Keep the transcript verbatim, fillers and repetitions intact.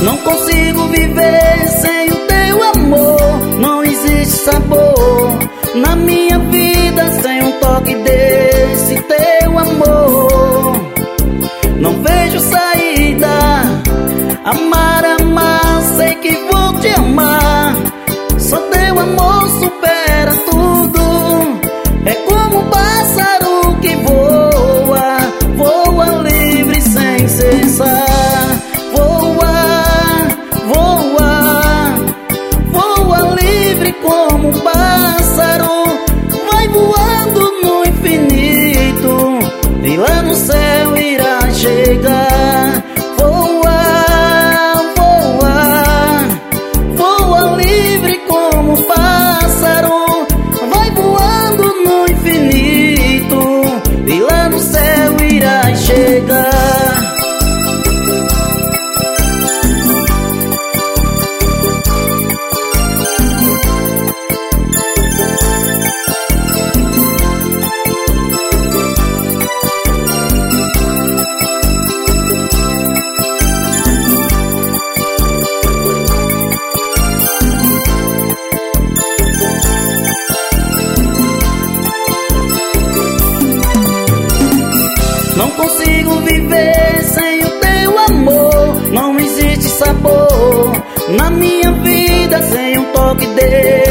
Não consigo viver sem o teu amor. Não existe sabor na minha vida sem um toque desse teu amor. Não vejo saída, amar, amar, sei que vou te amar. Só teu amor supera tudo. É como um pássaro que voa, voa livre sem cessar. Voa, voa, voa livre como um pássaro. Vai voando no infinito e lá no céu irá chegar. Voa, voa, voa livre como um pássaro. Vai voando no infinito e lá no céu irá chegar. Não consigo viver sem o teu amor. Não existe sabor na minha vida sem um toque dele.